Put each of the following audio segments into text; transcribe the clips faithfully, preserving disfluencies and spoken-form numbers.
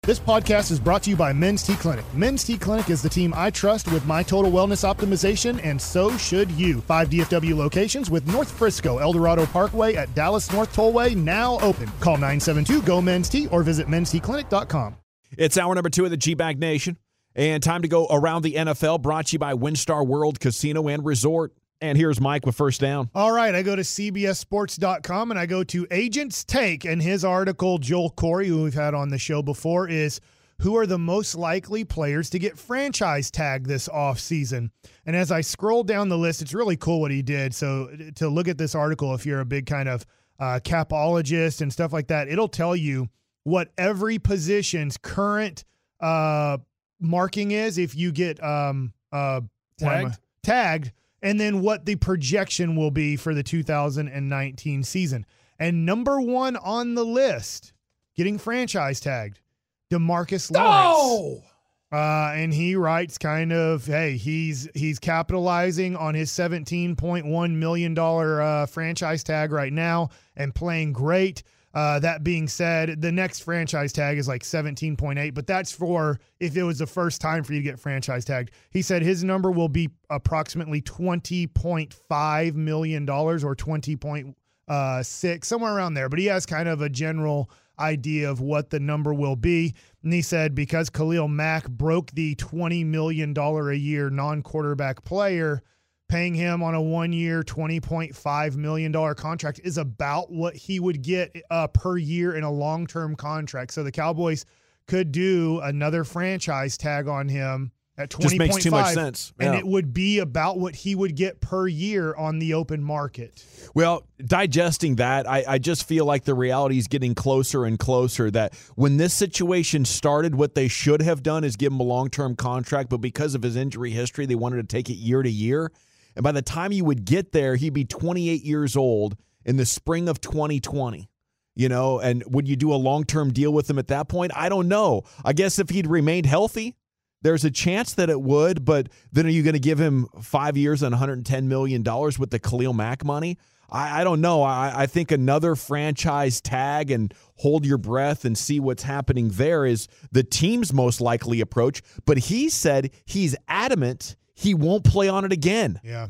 This podcast is brought to you by Men's T Clinic. Men's T Clinic is the team I trust with my total wellness optimization, and so should you. Five D F W locations with North Frisco, El Dorado Parkway at Dallas North Tollway now open. Call nine seven two, G O, Men's T or visit mens t clinic dot com. It's hour number two of the G-Bag Nation, and time to go around the N F L, brought to you by WinStar World Casino and Resort. And here's Mike with First Down. All right, I go to C B S Sports dot com and I go to Agent's Take, and his article, Joel Corey, who we've had on the show before, is who are the most likely players to get franchise tagged this offseason. And as I scroll down the list, it's really cool what he did. So to look at this article, if you're a big kind of uh, capologist and stuff like that, it'll tell you what every position's current uh, marking is if you get um, uh, tagged. tagged. And then what the projection will be for the two thousand nineteen season. And number one on the list, getting franchise tagged, DeMarcus Lawrence. Oh! Uh, and he writes kind of, hey, he's he's capitalizing on his seventeen point one million dollars uh, franchise tag right now and playing great. Uh, that being said, the next franchise tag is like seventeen point eight, but that's for if it was the first time for you to get franchise tagged. He said his number will be approximately twenty point five million dollars or twenty point six, somewhere around there. But he has kind of a general idea of what the number will be. And he said because Khalil Mack broke the twenty million dollars a year non-quarterback player, paying him on a one-year, twenty point five million dollars contract is about what he would get uh, per year in a long-term contract. So the Cowboys could do another franchise tag on him at twenty point five. Just makes too much sense. Yeah. And it would be about what he would get per year on the open market. Well, digesting that, I, I just feel like the reality is getting closer and closer that when this situation started, what they should have done is give him a long-term contract, but because of his injury history, they wanted to take it year to year. And by the time you would get there, he'd be twenty-eight years old in the spring of twenty twenty. You know, and would you do a long-term deal with him at that point? I don't know. I guess if he'd remained healthy, there's a chance that it would, but then are you going to give him five years and one hundred ten million dollars with the Khalil Mack money? I, I don't know. I, I think another franchise tag and hold your breath and see what's happening there is the team's most likely approach. But he said he's adamant he won't play on it again. Yeah.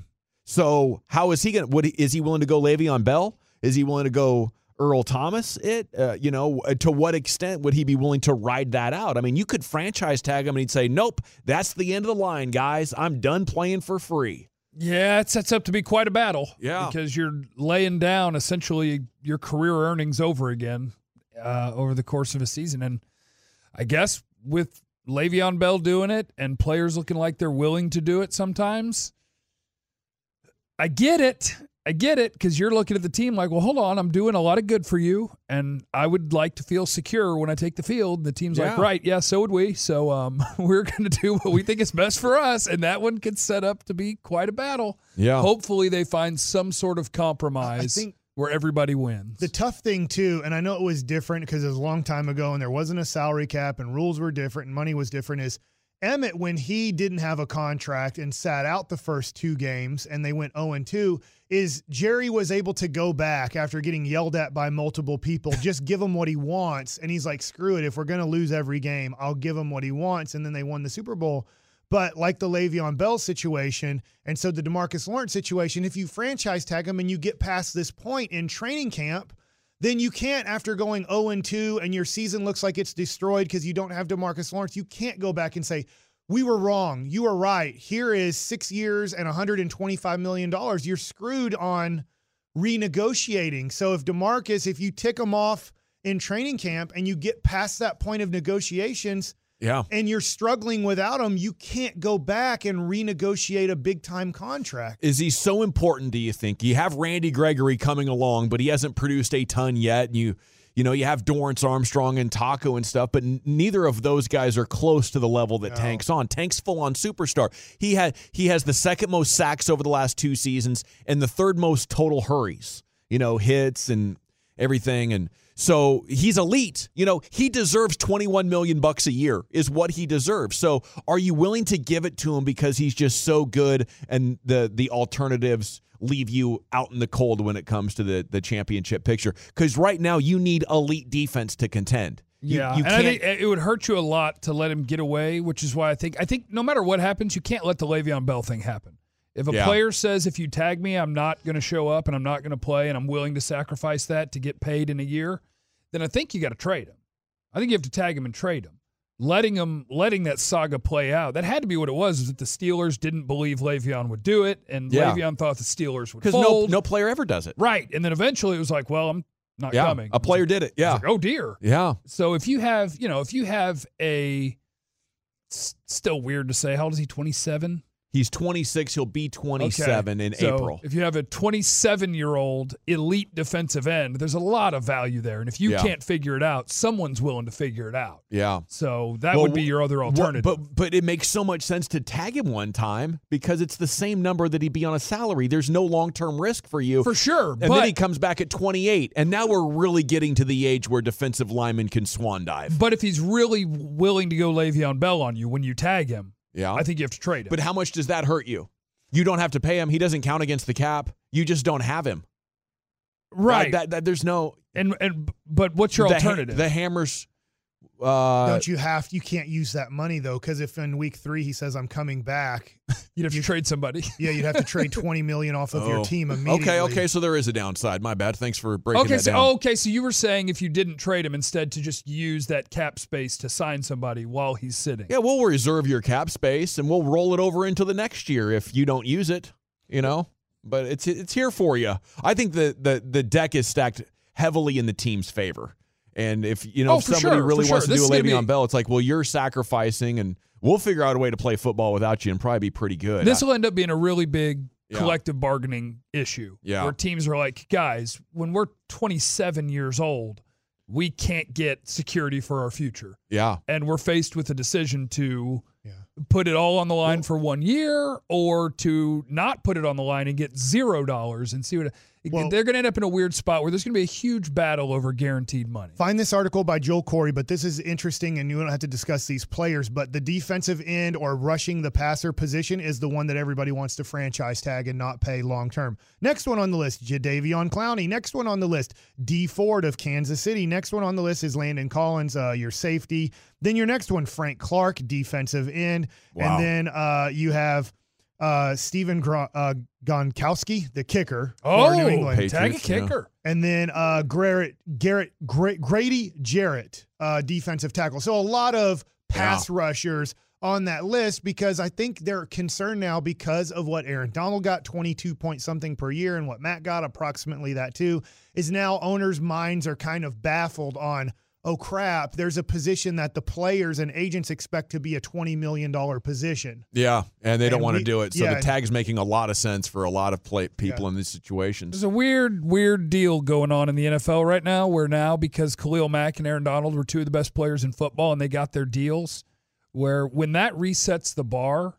So how is he going to, would he, is he willing to go Le'Veon Bell? Is he willing to go Earl Thomas? It, uh, you know, to what extent would he be willing to ride that out? I mean, you could franchise tag him and he'd say, nope, that's the end of the line, guys. I'm done playing for free. Yeah, it sets up to be quite a battle. Yeah. Because you're laying down essentially your career earnings over again uh, over the course of a season. And I guess with Le'Veon Bell doing it and players looking like they're willing to do it sometimes, I get it. I get it because you're looking at the team like, well, hold on, I'm doing a lot of good for you, and I would like to feel secure when I take the field. And the team's yeah. like, right, yeah, so would we. So um, we're going to do what we think is best for us, and that one could set up to be quite a battle. Yeah. Hopefully they find some sort of compromise I think where everybody wins. the tough thing, too, and I know it was different because it was a long time ago and there wasn't a salary cap and rules were different and money was different, is Emmett, when he didn't have a contract and sat out the first two games and they went oh and two, is Jerry was able to go back after getting yelled at by multiple people, just give him what he wants. And he's like, screw it. If we're going to lose every game, I'll give him what he wants. And then they won the Super Bowl. But like the Le'Veon Bell situation, and so the DeMarcus Lawrence situation, if you franchise tag him and you get past this point in training camp, then you can't, after going oh and two and your season looks like it's destroyed because you don't have DeMarcus Lawrence, you can't go back and say, we were wrong. You were right. Here is six years and one hundred twenty-five million dollars. You're screwed on renegotiating. So if DeMarcus, if you tick him off in training camp and you get past that point of negotiations, yeah, and you're struggling without him, you can't go back and renegotiate a big-time contract. Is he so important, do you think? You have Randy Gregory coming along, but he hasn't produced a ton yet. And you you know, you have Dorrance Armstrong and Taco and stuff, but n- neither of those guys are close to the level that no. Tank's on. Tank's full-on superstar. He had he has the second most sacks over the last two seasons and the third most total hurries, you know, hits and everything. And so he's elite. You know, he deserves twenty-one million bucks a year is what he deserves. So are you willing to give it to him because he's just so good and the the alternatives leave you out in the cold when it comes to the, the championship picture? Because right now you need elite defense to contend. You, yeah, you and can't. I think it would hurt you a lot to let him get away, which is why I think I think no matter what happens, you can't let the Le'Veon Bell thing happen. If a Yeah. player says, if you tag me, I'm not going to show up and I'm not going to play and I'm willing to sacrifice that to get paid in a year, then I think you got to trade him. I think you have to tag him and trade him. Letting him, letting that saga play out, that had to be what it was, is that the Steelers didn't believe Le'Veon would do it, and Yeah. Le'Veon thought the Steelers would Because no, fold. no player ever does it. Right, and then eventually it was like, well, I'm not Yeah, coming. a player did it. Yeah. Like, oh, dear. Yeah. So if you have, you know, if you have a, it's still weird to say, how old is he, twenty-seven? He's twenty-six. He'll be twenty-seven Okay. in So April. if you have a twenty-seven-year-old elite defensive end, there's a lot of value there. And if you Yeah. can't figure it out, someone's willing to figure it out. Yeah. So that Well, would be your other What- alternative. but but it makes so much sense to tag him one time because it's the same number that he'd be on a salary. There's no long-term risk for you. For sure. And but, then he comes back at twenty-eight. And now we're really getting to the age where defensive linemen can swan dive. but if he's really willing to go Le'Veon Bell on you when you tag him, Yeah. I think you have to trade him. But how much does that hurt you? You don't have to pay him. He doesn't count against the cap. You just don't have him. right. That, that, there's no and and but what's your the, alternative? The Hammers. Uh, Don't you have? You can't use that money though, because if in week three he says I'm coming back, You'd have to trade somebody. yeah, you'd have to trade twenty million off of your Oh. team immediately. Okay, okay, so there is a downside. My bad. Thanks for breaking Okay, that so down. oh, okay, so you were saying if you didn't trade him, instead to just use that cap space to sign somebody while he's sitting. Yeah, we'll reserve your cap space and we'll roll it over into the next year if you don't use it, you know? But it's it's here for you. I think the the the deck is stacked heavily in the team's favor. And if you know Oh, if for somebody sure, really for wants sure. to This do a is gonna Le'Veon be- Bell, it's like, well, you're sacrificing and we'll figure out a way to play football without you and probably be pretty good. This will end up being a really big Yeah. collective bargaining issue. Yeah. Where teams are like, guys, when we're twenty-seven years old, we can't get security for our future. yeah. And we're faced with a decision to Yeah. put it all on the line for one year or to not put it on the line and get zero dollars and see what Well- they're going to end up in a weird spot where there's going to be a huge battle over guaranteed money. Find this article by Joel Corey, but this is interesting, and you don't have to discuss these players. But the defensive end or rushing the passer position is the one that everybody wants to franchise tag and not pay long term. Next one on the list, Jadeveon Clowney. Next one on the list, D Ford of Kansas City. Next one on the list is Landon Collins, uh, your safety. Then your next one, Frank Clark, defensive end. Wow. And then uh, you have uh, Steven Gro- uh, Gronkowski, the kicker Oh, for New England. tag a Patriots, yeah. kicker. And then uh, Garrett, Garrett, Gra- Grady Jarrett, uh, defensive tackle. So a lot of pass rushers on that list because I think they're concerned now because of what Aaron Donald got, twenty-two point something per year, and what Matt got, approximately that too, is now owners' minds are kind of baffled on, oh crap, there's a position that the players and agents expect to be a twenty million dollars position. Yeah, and they don't And want to we- do it. So yeah, the and- tag's making a lot of sense for a lot of play, people in these situations. There's a weird, weird deal going on in the N F L right now where now, because Khalil Mack and Aaron Donald were two of the best players in football and they got their deals, where when that resets the bar,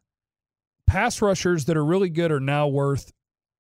pass rushers that are really good are now worth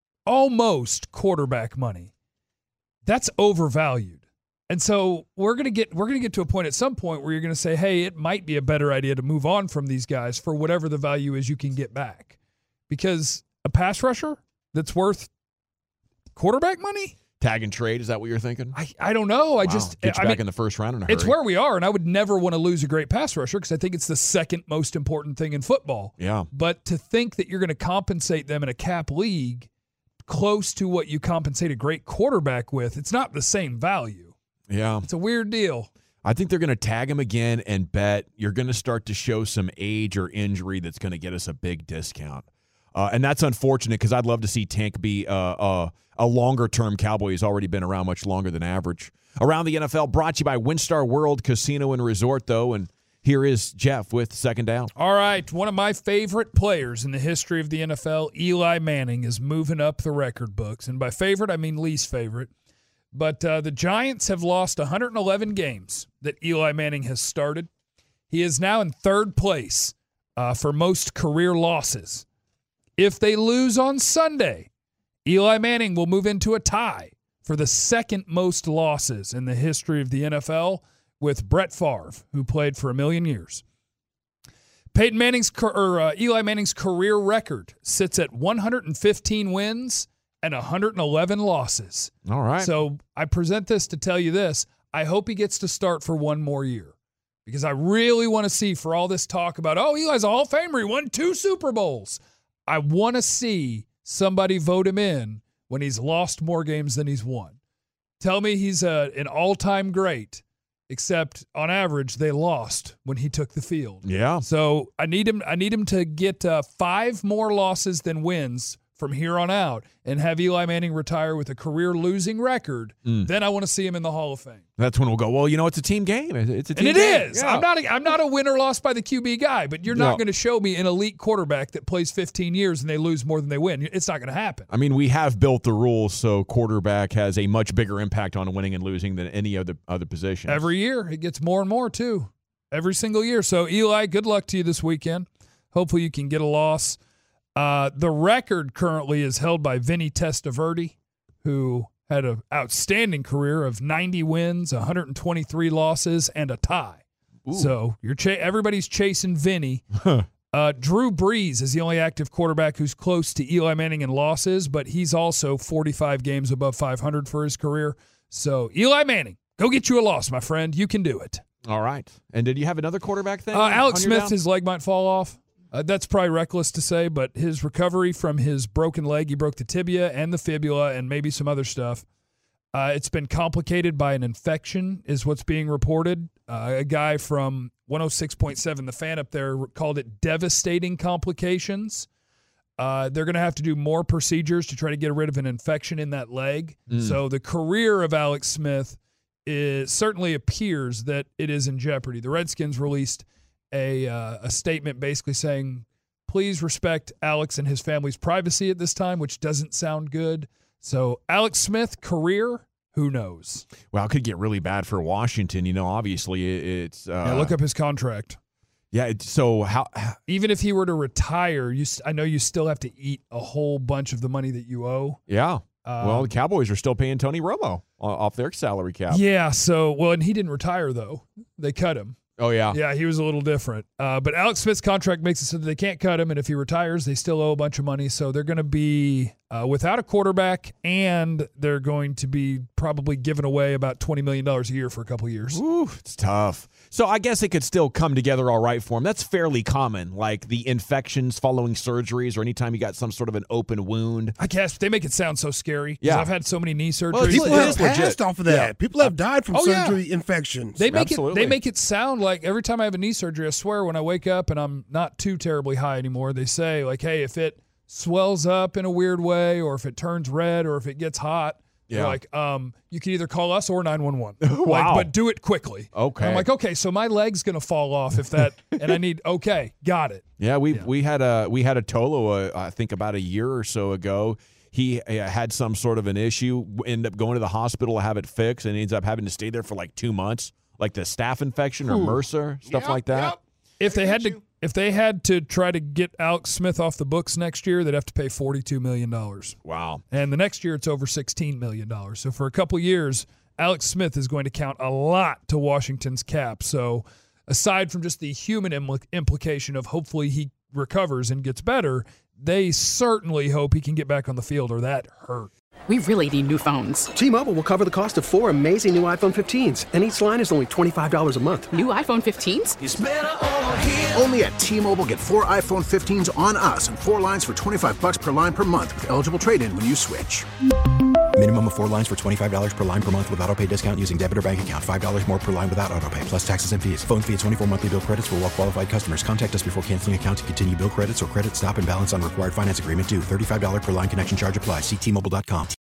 almost quarterback money. That's overvalued. And so we're gonna get we're gonna get to a point at some point where you're gonna say, hey, it might be a better idea to move on from these guys for whatever the value is you can get back. Because a pass rusher that's worth quarterback money? Tag and trade, is that what you're thinking? I, I don't know. I Wow. just Get you I back mean, in the first round in a hurry. it's where we are, and I would never want to lose a great pass rusher because I think it's the second most important thing in football. Yeah. But to think that you're going to compensate them in a cap league close to what you compensate a great quarterback with, it's not the same value. Yeah. It's a weird deal. I think they're going to tag him again and bet you're going to start to show some age or injury that's going to get us a big discount. Uh, and that's unfortunate because I'd love to see Tank be uh, uh, a longer-term Cowboy. He's already been around much longer than average. Around the N F L, brought to you by WinStar World Casino and Resort, though. And here is Jeff with Second Down. All right, one of my favorite players in the history of the N F L, Eli Manning, is moving up the record books. And by favorite, I mean least favorite. But uh, the Giants have lost one hundred eleven games that Eli Manning has started. He is now in third place uh, for most career losses. If they lose on Sunday, Eli Manning will move into a tie for the second most losses in the history of the N F L with Brett Favre, who played for a million years. Peyton Manning's or uh, Eli Manning's career record sits at one hundred fifteen wins and one hundred eleven losses. All right. So I present this to tell you this. I hope he gets to start for one more year because I really want to see, for all this talk about, oh, Eli's a Hall of Famer, he won two Super Bowls. I want to see somebody vote him in when he's lost more games than he's won. Tell me he's a, an all-time great, except on average they lost when he took the field. Yeah. So I need him. I need him to get uh, five more losses than wins from here on out, and have Eli Manning retire with a career losing record. Mm. Then I want to see him in the Hall of Fame. That's when we'll go, well, you know, it's a team game. It's a team and it game. is. Yeah. I'm not. A, I'm not a win or loss by the Q B guy, but you're not no. going to show me an elite quarterback that plays fifteen years and they lose more than they win. It's not going to happen. I mean, we have built the rules so quarterback has a much bigger impact on winning and losing than any other other position. Every year, it gets more and more too. Every single year. So Eli, good luck to you this weekend. Hopefully, you can get a loss. Uh, the record currently is held by Vinny Testaverde, who had an outstanding career of ninety wins, one hundred twenty-three losses, and a tie. Ooh. So you're ch- everybody's chasing Vinny. uh, Drew Brees is the only active quarterback who's close to Eli Manning in losses, but he's also forty-five games above five hundred for his career. So Eli Manning, go get you a loss, my friend. You can do it. All right. And did you have another quarterback thing? Uh, Alex Smith, his leg might fall off. Uh, that's probably reckless to say, but his recovery from his broken leg, he broke the tibia and the fibula and maybe some other stuff. Uh, it's been complicated by an infection is what's being reported. Uh, a guy from one oh six point seven, the fan up there, called it devastating complications. Uh, they're going to have to do more procedures to try to get rid of an infection in that leg. Mm. So the career of Alex Smith is, certainly appears that it is in jeopardy. The Redskins released a uh, a statement basically saying, please respect Alex and his family's privacy at this time, which doesn't sound good. So Alex Smith, career, who knows? Well, it could get really bad for Washington. You know, obviously it's uh, yeah, look up his contract. Yeah, it, so how, how even if he were to retire, you I know you still have to eat a whole bunch of the money that you owe. Yeah. Um, well, the Cowboys are still paying Tony Romo off their salary cap. Yeah, so well, and he didn't retire though. They cut him. Oh, yeah. Yeah, he was a little different. Uh, but Alex Smith's contract makes it so that they can't cut him, and if he retires, they still owe a bunch of money. So they're going to be uh, without a quarterback, and they're going to be probably giving away about twenty million dollars a year for a couple of years. Ooh, it's tough. So I guess it could still come together all right for him. That's fairly common, like the infections following surgeries or anytime you got some sort of an open wound. I guess they make it sound so scary. Yeah. I've had so many knee surgeries. Well, people have legit. passed off of that. Yeah. People have died from oh, surgery yeah. infections. They make Absolutely. it. They make it sound like every time I have a knee surgery, I swear when I wake up and I'm not too terribly high anymore, they say like, "Hey, if it swells up in a weird way, or if it turns red, or if it gets hot." Yeah. Like, um, you can either call us or nine one one. Wow. Like, but do it quickly. Okay. And I'm like, okay, so my leg's gonna fall off if that, and I need. Okay, got it. Yeah, we Yeah. we had a we had a Tolo, uh, I think about a year or so ago. He uh, had some sort of an issue, ended up going to the hospital to have it fixed, and he ends up having to stay there for like two months, like the staph infection or Ooh. MRSA, stuff Yep, like that. yep. If they had to, if they had to try to get Alex Smith off the books next year, they'd have to pay forty-two million dollars. Wow. And the next year, it's over sixteen million dollars. So for a couple years, Alex Smith is going to count a lot to Washington's cap. So aside from just the human impl- implication of hopefully he recovers and gets better, they certainly hope he can get back on the field, or that hurt. We really need new phones. T-Mobile will cover the cost of four amazing new iPhone fifteens, and each line is only twenty-five dollars a month. New iPhone fifteens? It's better over here. Only at T-Mobile, get four iPhone fifteens on us and four lines for twenty-five bucks per line per month with eligible trade-in when you switch. Minimum of four lines for twenty-five dollars per line per month with autopay discount using debit or bank account. five dollars more per line without autopay, plus taxes and fees. Phone fee at twenty-four monthly bill credits for well-qualified customers. Contact us before canceling account to continue bill credits or credit stop and balance on required finance agreement due. thirty-five dollars per line connection charge applies. See T Mobile dot com.